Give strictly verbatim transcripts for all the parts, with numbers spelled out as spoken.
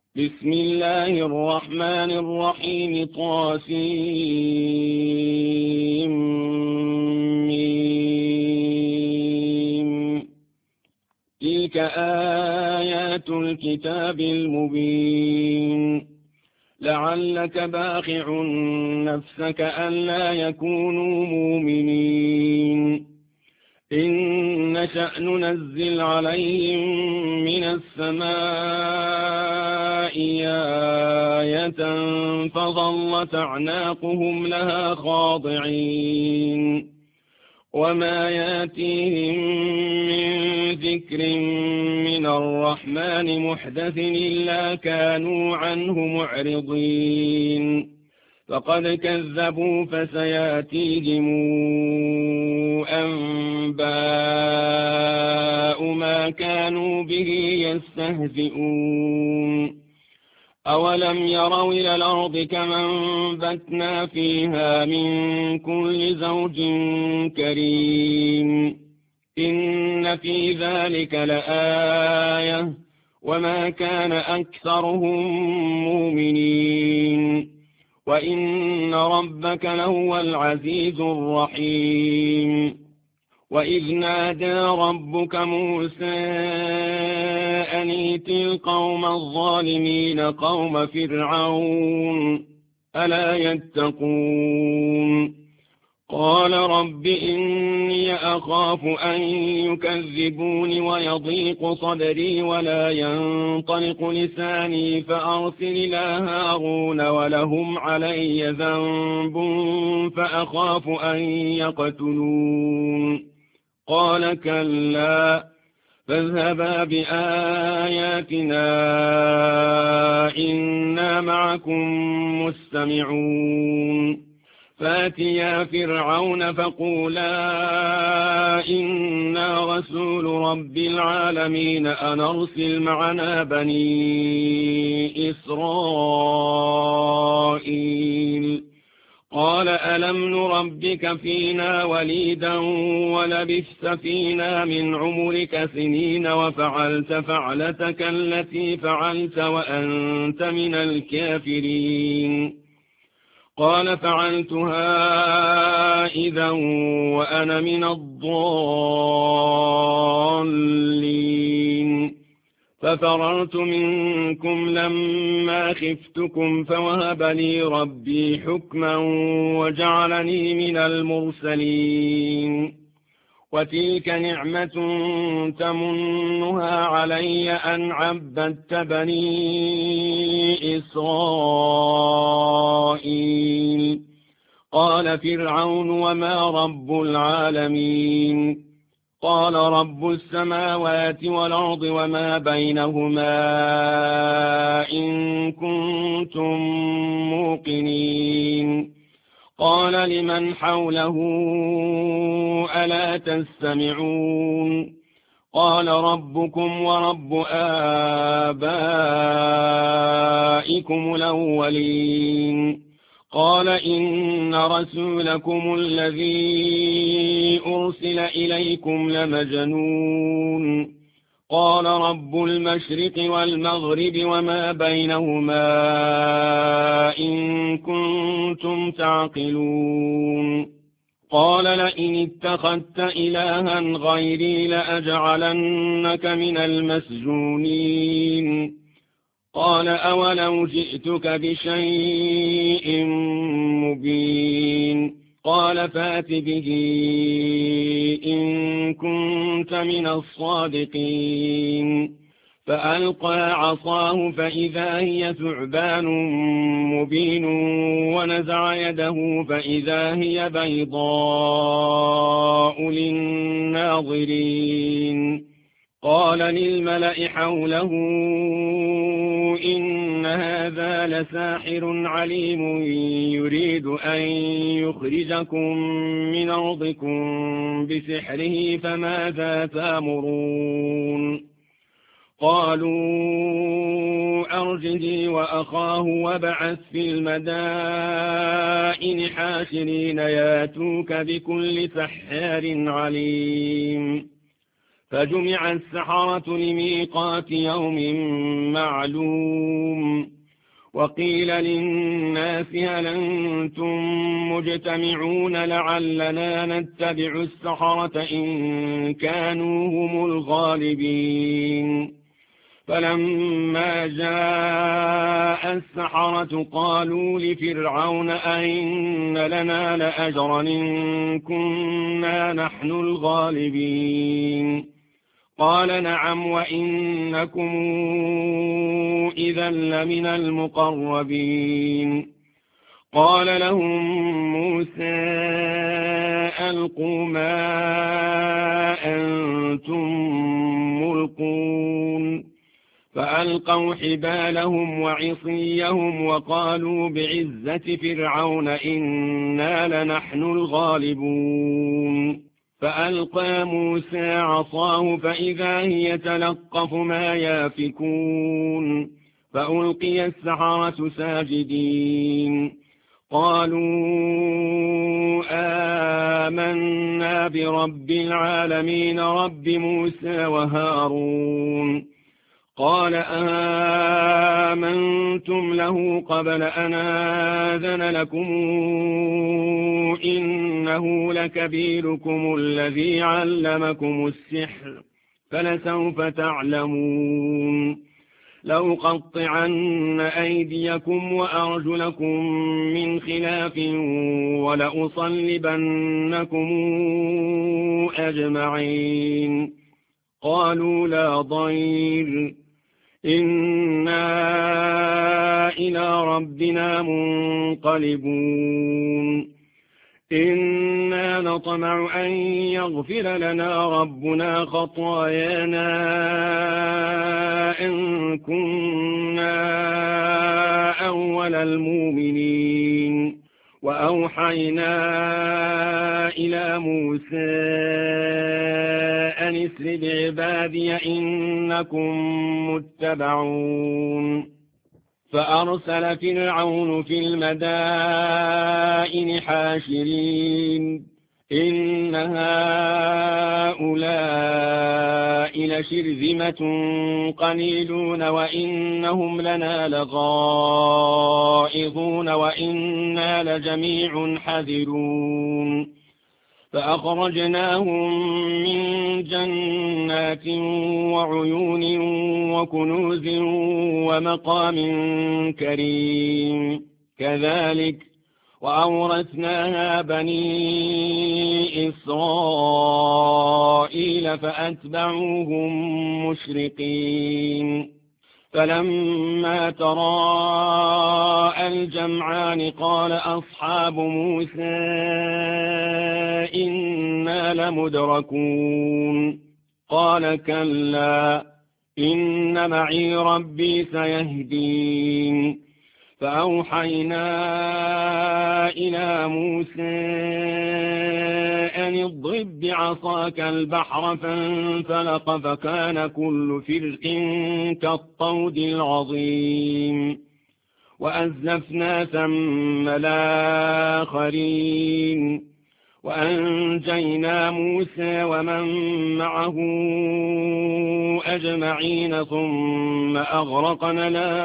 بسم الله الرحمن الرحيم طاسيم تلك آيات الكتاب المبين لعلك باخع نفسك ألا يكونوا مؤمنين إن نشأ ننزل عليهم من السماء آية فظلت أعناقهم لها خاضعين وما ياتيهم من ذكر من الرحمن محدث إلا كانوا عنه معرضين فقد كذبوا فسياتيهم أنباء ما كانوا به يستهزئون أولم يروا إلى الأرض كما أنبتنا فيها من كل زوج كريم إن في ذلك لآية وما كان أكثرهم مؤمنين وإن ربك لهو العزيز الرحيم وإذ نادى ربك موسى أن ائت القوم الظالمين قوم فرعون ألا يتقون قال رب إني أخاف أن يكذبون ويضيق صدري ولا ينطلق لساني فأرسل إلى هارون ولهم علي ذنب فأخاف أن يقتلون قال كلا فاذهبا بآياتنا إنا معكم مستمعون فاتيا فرعون فقولا إنا رسول رب العالمين أن أرسل معنا بني إسرائيل قال ألم نربك فينا وليدا ولبثت فينا من عمرك سنين وفعلت فعلتك التي فعلت وأنت من الكافرين قال فعلتها إذا وأنا من الضالين ففررت منكم لما خفتكم فوهب لي ربي حكما وجعلني من المرسلين وتلك نعمة تمنها علي أن عبدت بني إسرائيل قال فرعون وما رب العالمين قال رب السماوات والأرض وما بينهما إن كنتم موقنين قال لمن حوله ألا تستمعون قال ربكم ورب آبائكم الأولين قال إن رسولكم الذي أرسل إليكم لمجنون قال رب المشرق والمغرب وما بينهما إن كنتم تعقلون قال لئن اتخذت إلها غيري لأجعلنك من المسجونين قال أولو جئتك بشيء مبين قال فات به إن كنت من الصادقين فألقى عصاه فإذا هي ثعبان مبين ونزع يده فإذا هي بيضاء للناظرين قال للملأ حوله إن هذا لساحر عليم يريد أن يخرجكم من أرضكم بسحره فماذا تأمرون قالوا أرجه وأخاه وابعث في المدائن حاشرين ياتوك بكل سحار عليم فجمع السحرة لميقات يوم معلوم وقيل للناس هل أنتم مجتمعون لعلنا نتبع السحرة إن كانوا هم الغالبين فلما جاء السحرة قالوا لفرعون أئن لنا لأجرا إن كنا نحن الغالبين قال نعم وإنكم إذا لمن المقربين قال لهم موسى ألقوا ما أنتم ملقون فألقوا حبالهم وعصيهم وقالوا بعزة فرعون إنا لنحن الغالبون فألقى موسى عصاه فإذا هي تلقف ما يافكون فألقي السحرة ساجدين قالوا آمنا برب العالمين رب موسى وهارون قال آمنتم له قبل أن آذن لكم إنه لكبيركم الذي علمكم السحر فلسوف تعلمون لأقطعن أيديكم وأرجلكم من خلاف ولأصلبنكم أجمعين قالوا لا ضير إنا إلى ربنا منقلبون إنا نطمع أن يغفر لنا ربنا خطايانا إن كنا أول المؤمنين وأوحينا إلى موسى أن اسر بعبادي إنكم متبعون فأرسل فرعون في المدائن حاشرين إن هؤلاء لشرذمة قليلون وإنهم لنا لغائظون وإنا لجميع حذرون فأخرجناهم من جنات وعيون وكنوز ومقام كريم كذلك وأورثناها بني إسرائيل فأتبعوهم مشرقين فلما تراءى الجمعان قال أصحاب موسى إنا لمدركون قال كلا إن معي ربي سيهدين فأوحينا إلى موسى أن اضرب بعصاك البحر فانفلق فكان كل فرق كالطود العظيم وأزلفنا ثم الآخرين وأنجينا موسى ومن معه أجمعين ثم أغرقنا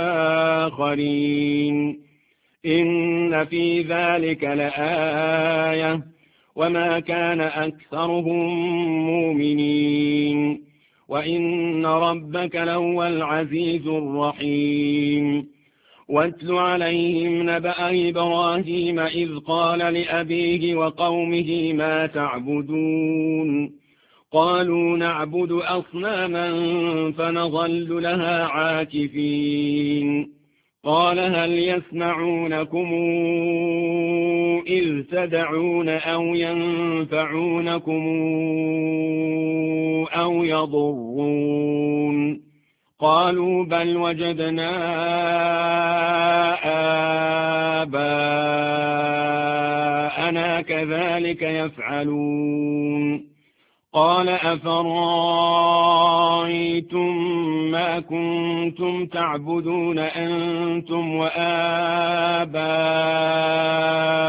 الآخرين إن في ذلك لآية وما كان أكثرهم مؤمنين وإن ربك لهو العزيز الرحيم واتل عليهم نبأ إبراهيم إذ قال لأبيه وقومه ما تعبدون قالوا نعبد أصناما فنظل لها عاكفين قال هل يسمعونكم إذ تدعون أو ينفعونكم أو يضرون قالوا بل وجدنا آباءنا كذلك يفعلون قال أفرأيتم ما كنتم تعبدون أنتم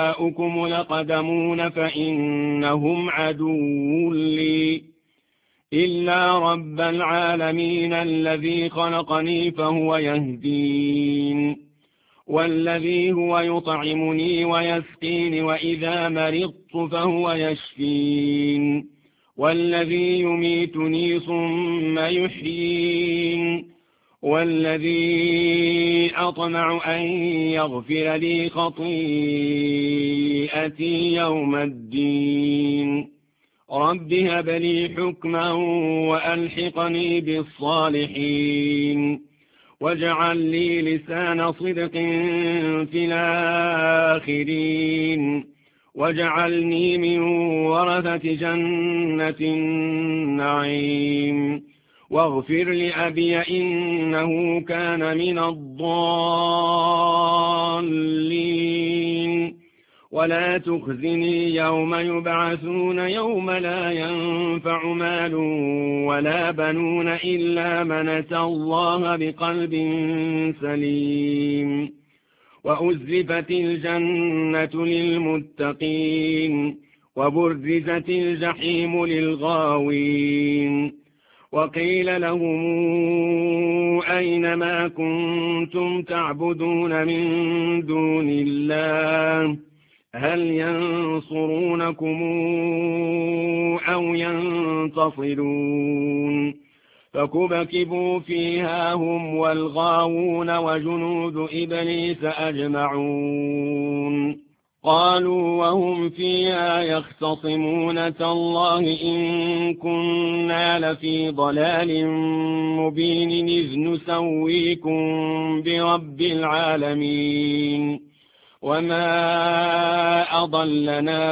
وآباؤكم الأقدمون فإنهم عدو لي إلا رب العالمين الذي خلقني فهو يهدين، والذي هو يطعمني ويسقين وإذا مرضت فهو يشفين، والذي يميتني ثم يحيين، والذي أطمع أن يغفر لي خطيئتي يوم الدين. رب هب لي حكما وألحقني بالصالحين، واجعل لي لسان صدق في الآخرين، واجعلني من ورثة جنة النعيم، واغفر لأبي إنه كان من الضالين، ولا تخزني يوم يبعثون يوم لا ينفع مال ولا بنون إلا من أتى الله بقلب سليم. وأزلفت الجنة للمتقين، وبرزت الجحيم للغاوين، وقيل لهم أين ما كنتم تعبدون من دون الله هل ينصرونكم أو ينتصرون؟ فكبكبوا فيها هم والغاوون وجنود إبليس أجمعون. قالوا وهم فيها يختصمون تالله إن كنا لفي ضلال مبين إذ نسويكم برب العالمين وما أضلنا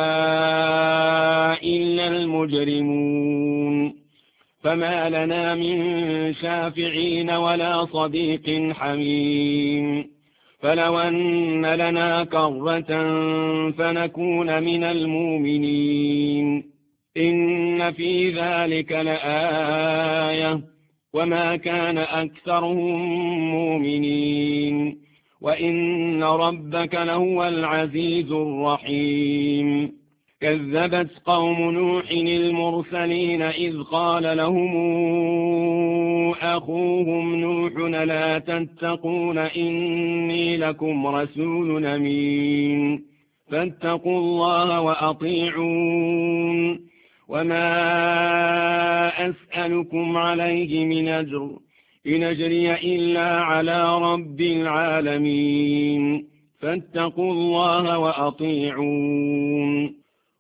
إلا المجرمون فما لنا من شافعين ولا صديق حميم فلو أن لنا كرة فنكون من المؤمنين إن في ذلك لآية وما كان أكثرهم مؤمنين وإن ربك لهو العزيز الرحيم. كذبت قوم نوح المرسلين إذ قال لهم أخوهم نوح لا تتقون إني لكم رسول أمين فاتقوا الله وأطيعون وما أسألكم عليه من أجر إن أجري إلا على رب العالمين فاتقوا الله وأطيعون.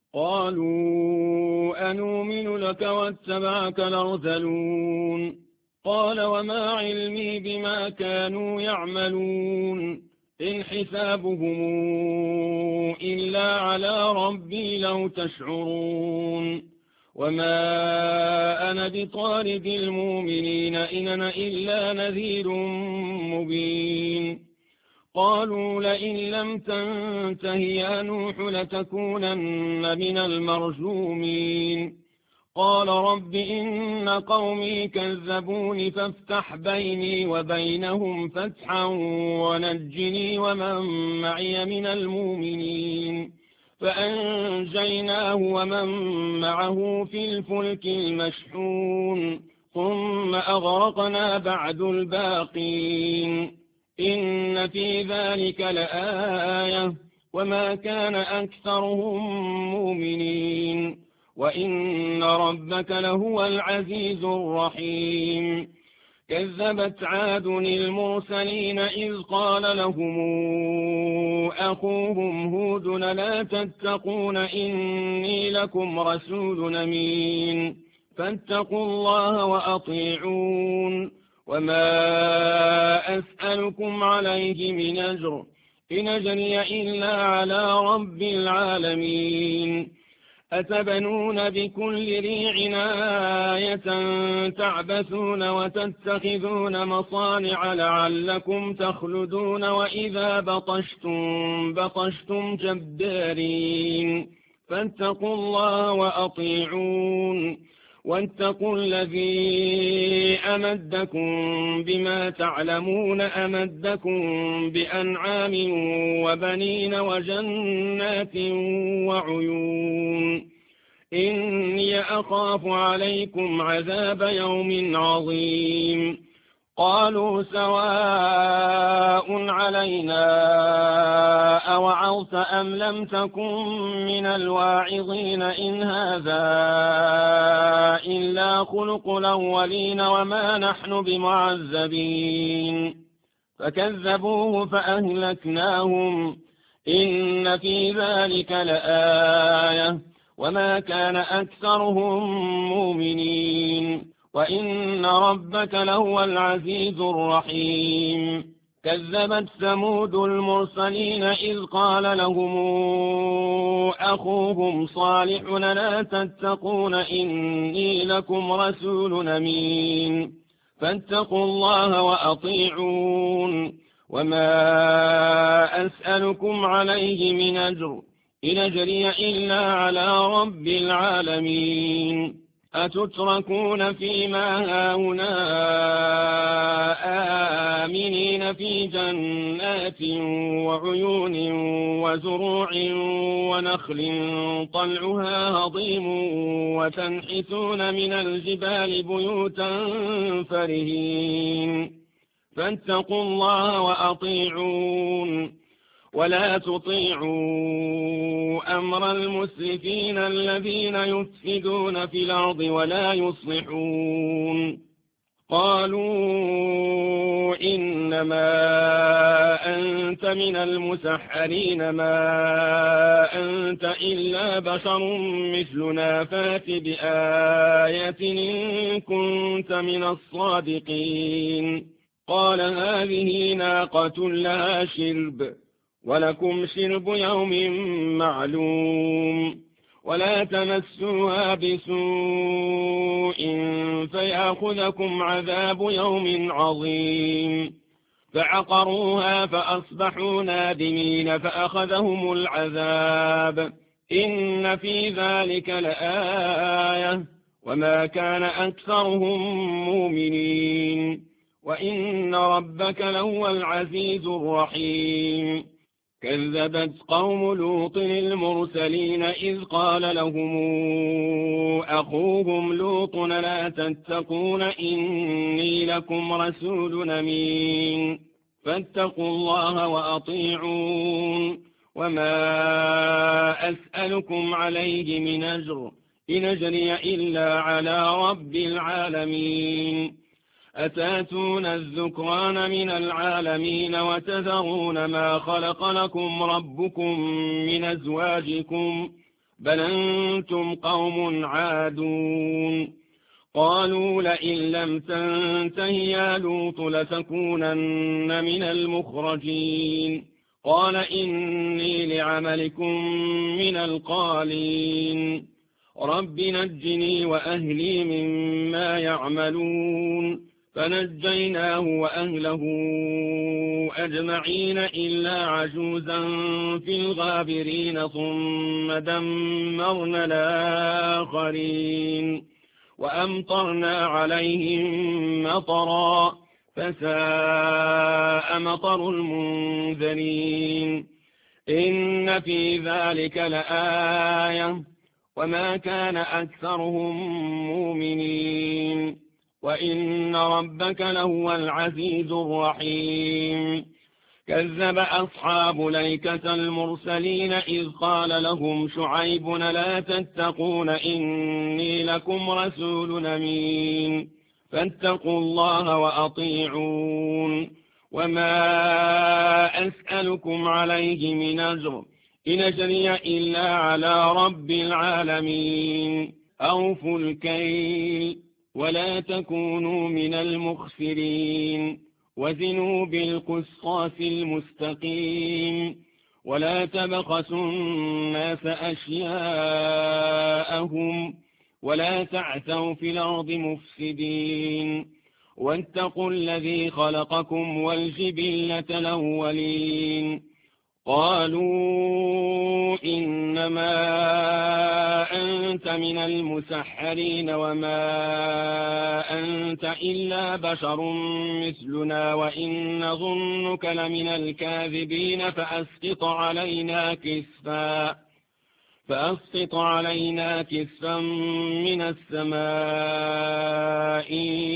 قالوا أنؤمن لك واتبعك الأرذلون قال وما علمي بما كانوا يعملون إن حسابهم إلا على ربي لو تشعرون وما أنا بطارد المؤمنين إن أنا إلا نذير مبين. قالوا لئن لم تنته يا نوح لتكونن من المرجومين قال رب إن قومي كذبوني فافتح بيني وبينهم فتحا ونجني ومن معي من المؤمنين فأنجيناه ومن معه في الفلك المشحون ثم أغرقنا بعد الباقين إن في ذلك لآية وما كان أكثرهم مؤمنين وإن ربك لهو العزيز الرحيم. كذبت عاد المرسلين إذ قال لهم أخوهم هود لا تتقون إني لكم رسول أمين فاتقوا الله وأطيعون وما أسألكم عليه من أجر إن أجري إلا على رب العالمين. أتبنون بكل ريع آية تعبثون وتتخذون مصانع لعلكم تخلدون وإذا بطشتم بطشتم جبارين فاتقوا الله وأطيعون واتقوا الذي أمدكم بما تعلمون أمدكم بأنعام وبنين وجنات وعيون إني أخاف عليكم عذاب يوم عظيم قالوا سواء علينا أوعظت أم لم تكن من الواعظين إن هذا إلا خلق الأولين وما نحن بمعذبين فكذبوه فأهلكناهم إن في ذلك لآية وما كان أكثرهم مؤمنين وإن ربك لهو العزيز الرحيم كذبت ثمود المرسلين إذ قال لهم أخوهم صالح لا تتقون إني لكم رسول أمين فاتقوا الله وأطيعون وما أسألكم عليه من أجر إن أجري إلا على رب العالمين أتتركون فيما هاهنا آمنين في جنات وعيون وزروع ونخل طلعها هضيم وتنحتون من الجبال بيوتا فرهين فاتقوا الله وأطيعون ولا تطيعوا أمر المسرفين الذين يفسدون في الأرض ولا يصلحون قالوا إنما أنت من المسحرين ما أنت إلا بشر مثلنا فات بآية إن كنت من الصادقين قال هذه ناقة لها شرب ولكم شرب يوم معلوم ولا تمسوها بسوء فيأخذكم عذاب يوم عظيم فعقروها فأصبحوا نادمين فأخذهم العذاب إن في ذلك لآية وما كان أكثرهم مؤمنين وإن ربك لهو العزيز الرحيم كذبت قوم لوط المرسلين إذ قال لهم أخوهم لوط لا تتقون إني لكم رسول أمين فاتقوا الله وأطيعون وما أسألكم عليه من أجر إن أجري إلا على رب العالمين أتاتون الذكران من العالمين وتذرون ما خلق لكم ربكم من أزواجكم بل أنتم قوم عادون قالوا لئن لم تنته يا لوط لتكونن من المخرجين قال إني لعملكم من القالين رب نجني وأهلي مما يعملون فنجيناه وأهله أجمعين إلا عجوزا في الغابرين ثم دمرنا الآخرين وأمطرنا عليهم مطرا فساء مطر المنذرين إن في ذلك لآية وما كان أكثرهم مؤمنين وإن ربك لهو العزيز الرحيم كذب أصحاب ليكة المرسلين إذ قال لهم شعيب لا تتقون إني لكم رسول أمين فاتقوا الله وأطيعون وما أسألكم عليه من أجر إن أجري إلا على رب العالمين أوفوا الكيل ولا تكونوا من المخسرين وزنوا بالقسطاس المستقيم ولا تبخسوا الناس أشياءهم ولا تعثوا في الأرض مفسدين واتقوا الذي خلقكم والجبلة الأولين قالوا إنما أنت من المسحرين وما أنت إلا بشر مثلنا وإن نظنك لمن الكاذبين فأسقط علينا كسفا فأسقط علينا كسفا من السماء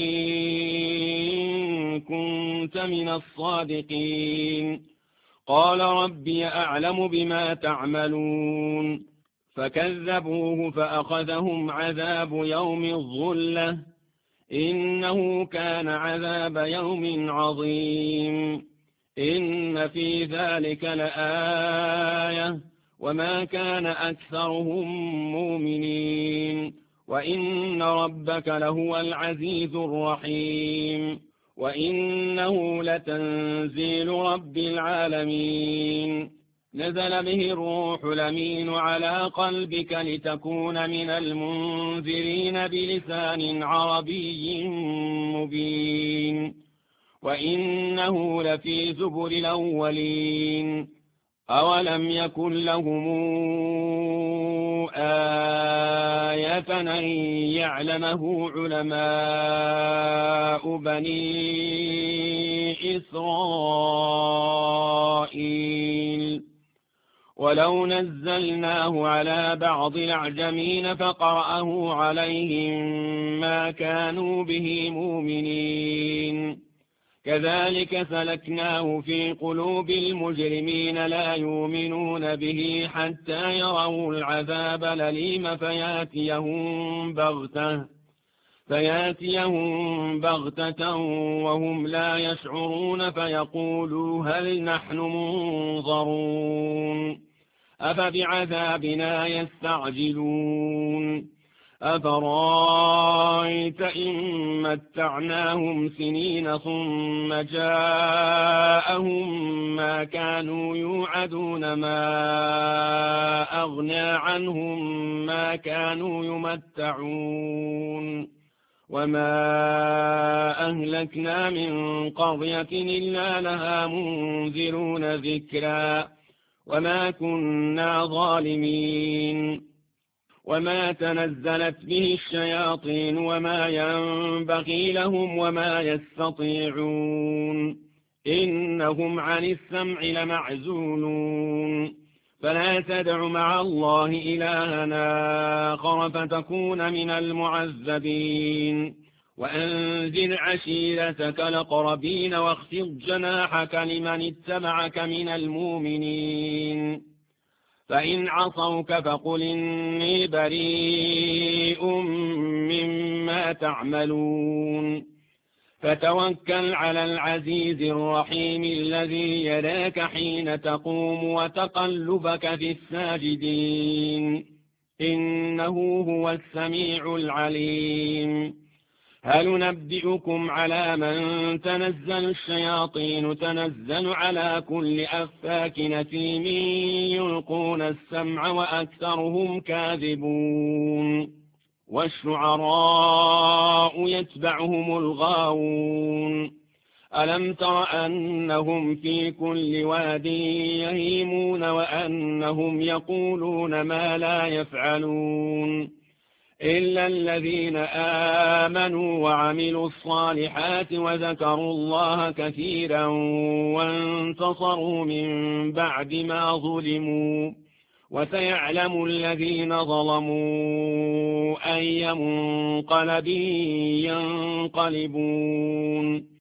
إن كنت من الصادقين. قال ربي أعلم بما تعملون. فكذبوه فأخذهم عذاب يوم الظلة إنه كان عذاب يوم عظيم. إن في ذلك لآية وما كان أكثرهم مؤمنين وإن ربك لهو العزيز الرحيم وإنه لتنزيل رب العالمين. نزل به الروح الأمين على قلبك لتكون من المنذرين بلسان عربي مبين وإنه لفي زبر الأولين. أولم يكن لهم آية أن يعلمه علماء بني إسرائيل. ولو نزلناه على بعض الأعجمين فقرأه عليهم ما كانوا به مؤمنين. كذلك سلكناه في قلوب المجرمين لا يؤمنون به حتى يروا العذاب الأليم فياتيهم بغتة فياتيهم بغتة وهم لا يشعرون فيقولوا هل نحن منظرون أفبعذابنا يستعجلون أفرأيت إن متعناهم سنين ثم جاءهم ما كانوا يوعدون ما أغنى عنهم ما كانوا يمتعون وما أهلكنا من قرية إلا لها منذرون ذكرا وما كنا ظالمين. وما تنزلت به الشياطين وما ينبغي لهم وما يستطيعون إنهم عن السمع لمعزولون. فلا تدع مع الله إلها آخر فتكون من المعذبين. وأنذر عشيرتك الأقربين واخفض جناحك لمن اتبعك من المؤمنين. فإن عصوك فقل إني بريء مما تعملون. فتوكل على العزيز الرحيم الذي يراك حين تقوم وتقلبك في الساجدين إنه هو السميع العليم. هل ننبئكم على من تنزل الشياطين تنزل على كل أفاك نثيم يلقون السمع وأكثرهم كاذبون والشعراء يتبعهم الغاوون. ألم تر أنهم في كل واد يهيمون وأنهم يقولون ما لا يفعلون إلا الذين آمنوا وعملوا الصالحات وذكروا الله كثيرا وانتصروا من بعد ما ظلموا وسيعلم الذين ظلموا أي منقلب ينقلبون.